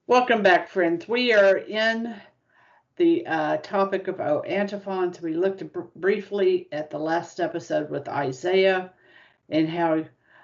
Welcome back, friends. We are in the topic of antiphons. We looked briefly at the last episode with Isaiah and how,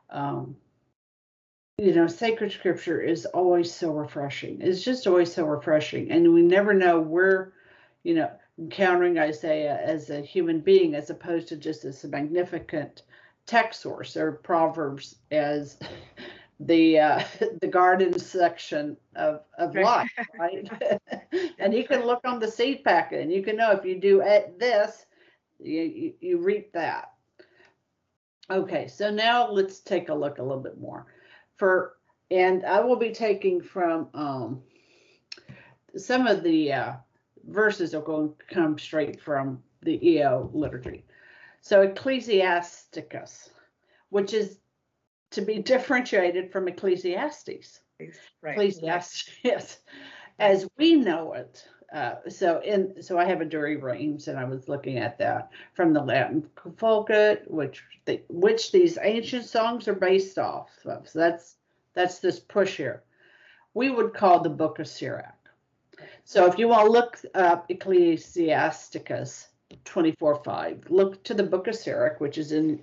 sacred scripture is always so refreshing. It's just always so refreshing. And we never know where, encountering Isaiah as a human being as opposed to just as a magnificent text source, or Proverbs as the garden section of life, right? And you can look on the seed packet and you can know if you do this, you reap that. Okay, so now let's take a look a little bit more. And I will be taking from some of the verses are going to come straight from the EO liturgy. So Ecclesiasticus, which is to be differentiated from Ecclesiastes. Right. Ecclesiastes, yes, as we know it. So I have a Dury Reims, and I was looking at that from the Latin Vulgate, which these ancient songs are based off of. So that's this push here. We would call the Book of Sirach. So if you want to look up Ecclesiasticus 24:5, look to the Book of Sirach, which is in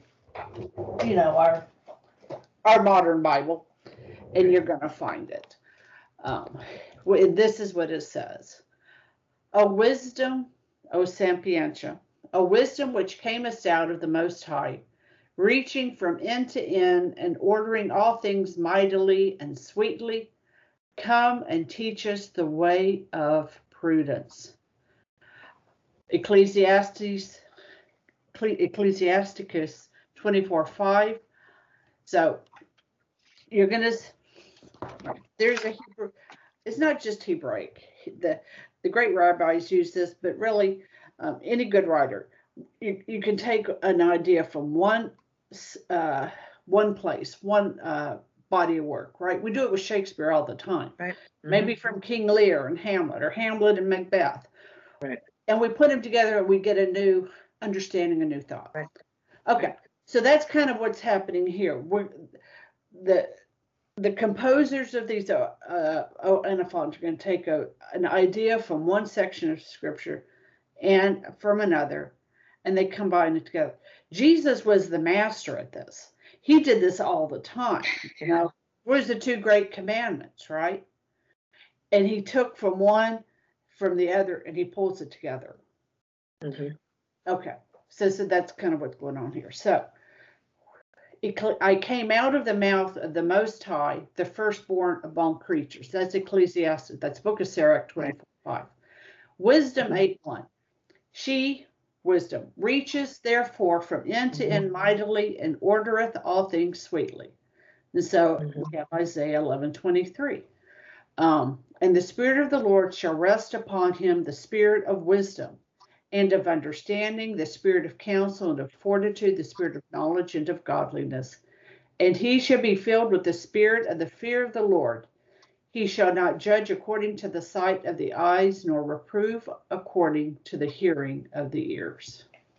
our modern Bible, and you're going to find it. This is what it says. O wisdom, O sapientia, a wisdom which camest out of the Most High, reaching from end to end and ordering all things mightily and sweetly, come and teach us the way of prudence. Ecclesiasticus 24:5. So you're going to, there's a Hebrew, it's not just Hebraic. The great rabbis use this, but really any good writer, you can take an idea from one place, one body of work, right? We do it with Shakespeare all the time. Right. Mm-hmm. Maybe from King Lear and Hamlet, or Hamlet and Macbeth. Right. And we put them together and we get a new understanding, a new thought. Right. Okay. Right. So that's kind of what's happening here. The composers of these antiphons are going to take an idea from one section of scripture and from another, and they combine it together. Jesus was the master at this. He did this all the time. What is the two great commandments, right? And he took from one, from the other, and he pulls it together. Mm-hmm. Okay, so that's kind of what's going on here. So I came out of the mouth of the Most High, the firstborn among creatures. That's Ecclesiastes. That's Book of Sirach 24:5. Wisdom 8:1. She, wisdom, reaches therefore from end to end mightily and ordereth all things sweetly. And so we have Isaiah 11:23. And the Spirit of the Lord shall rest upon him, the Spirit of wisdom and of understanding, the spirit of counsel and of fortitude, the spirit of knowledge and of godliness. And he shall be filled with the spirit of the fear of the Lord. He shall not judge according to the sight of the eyes, nor reprove according to the hearing of the ears.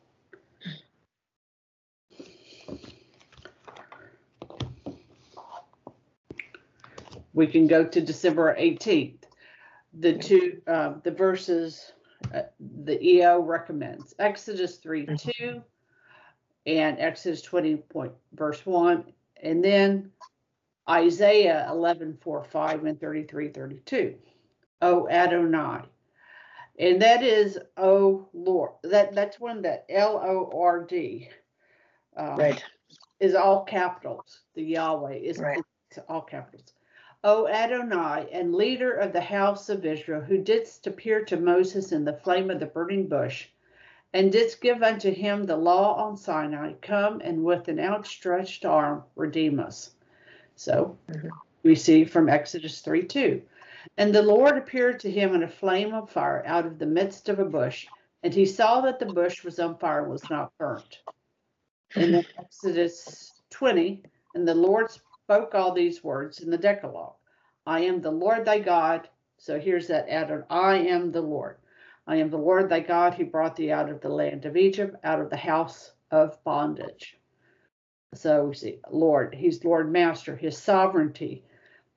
We can go to December 18th. The verses the EO recommends Exodus 3:2 and Exodus 20 verse 1, and then Isaiah 11:4-5 and 33:32. O Adonai, and that is O Lord. That's one that LORD right. is all capitals. The Yahweh is right. all capitals. O Adonai, and leader of the house of Israel, who didst appear to Moses in the flame of the burning bush, and didst give unto him the law on Sinai, come and with an outstretched arm redeem us. So we see from Exodus 3:2. And the Lord appeared to him in a flame of fire out of the midst of a bush, and he saw that the bush was on fire and was not burnt. And then Exodus 20, and the Lord spoke all these words in the Decalogue. I am the Lord thy God. So here's that added, I am the Lord. I am the Lord thy God who brought thee out of the land of Egypt, out of the house of bondage. So we see Lord, he's Lord Master, his sovereignty,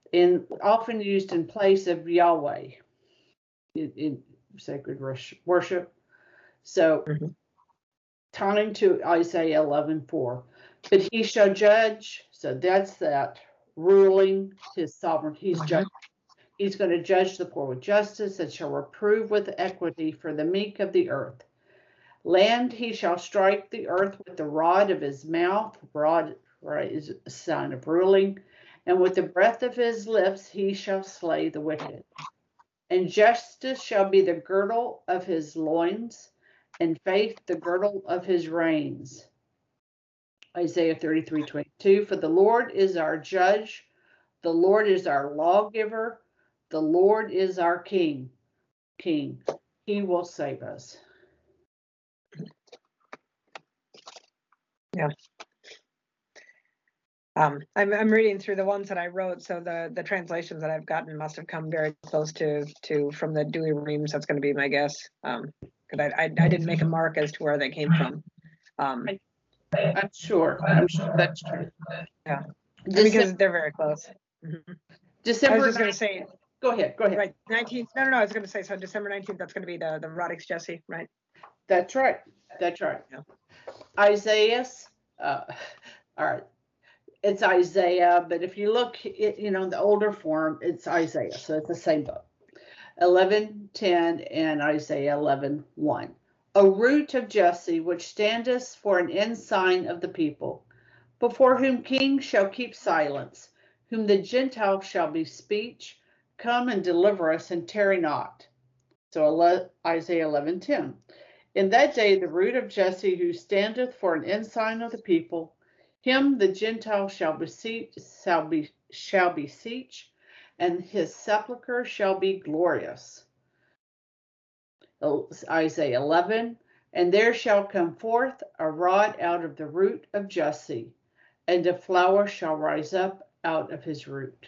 often used in place of Yahweh in sacred worship. So, turning to Isaiah 11:4, but he shall judge. So that's that ruling his sovereignty. He's going to judge the poor with justice and shall reprove with equity for the meek of the earth. Land he shall strike the earth with the rod of his mouth. Rod, right, is a sign of ruling. And with the breath of his lips he shall slay the wicked. And justice shall be the girdle of his loins, and faith the girdle of his reins. Isaiah 33:22. For the Lord is our judge, the Lord is our lawgiver, the Lord is our king. He will save us. Yeah. I'm reading through the ones that I wrote, so the translations that I've gotten must have come very close to from the Douay-Rheims. That's going to be my guess, because I didn't make a mark as to where they came from. I'm sure that's true. Yeah, because they're very close. December. I was just going to say. Go ahead. Right, 19th. No. I was going to say, so December 19th. That's going to be the Rodix Jesse, right? That's right. Yeah. Isaiah. All right. It's Isaiah, but if you look at, the older form, it's Isaiah. So it's the same book. 11:10 and Isaiah 11:1. A root of Jesse, which standeth for an ensign of the people, before whom kings shall keep silence, whom the Gentiles shall be speech, come and deliver us and tarry not. So Isaiah 11:10. In that day the root of Jesse, who standeth for an ensign of the people, him the Gentiles shall beseech, and his sepulchre shall be glorious. Isaiah 11, and there shall come forth a rod out of the root of Jesse, and a flower shall rise up out of his root.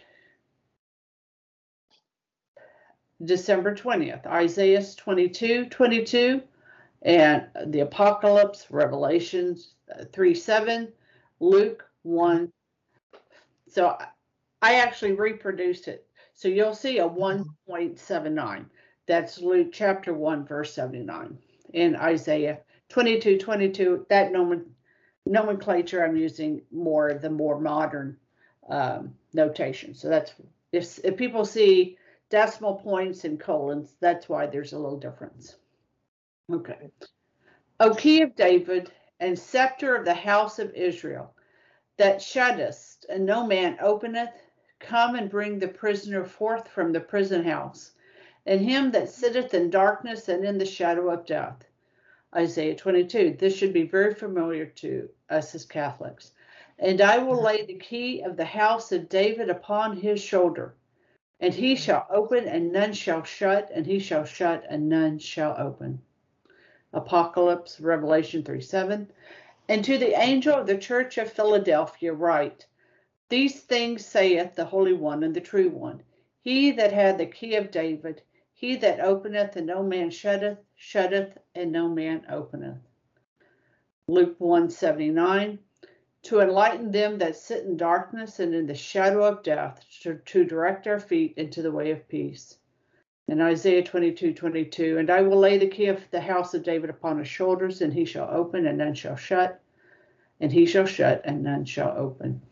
December 20th, Isaiah 22:22, and the Apocalypse, Revelations 3:7. Luke 1. So I actually reproduced it. So you'll see a 1.79. That's Luke chapter 1, verse 79. In Isaiah 22:22, that nomenclature I'm using the more modern notation. So that's if people see decimal points and colons, that's why there's a little difference. Okay. O key of David, and scepter of the house of Israel, that shuttest, and no man openeth, come and bring the prisoner forth from the prison house, and him that sitteth in darkness and in the shadow of death. Isaiah 22. This should be very familiar to us as Catholics. And I will lay the key of the house of David upon his shoulder, and he shall open and none shall shut, and he shall shut and none shall open. Apocalypse, Revelation 3:7. And to the angel of the church of Philadelphia write, these things saith the Holy One and the True One, he that had the key of David, he that openeth and no man shutteth, shutteth and no man openeth. Luke 1:79. To enlighten them that sit in darkness and in the shadow of death, to direct our feet into the way of peace. In Isaiah 22:22, and I will lay the key of the house of David upon his shoulders, and he shall open and none shall shut, and he shall shut and none shall open.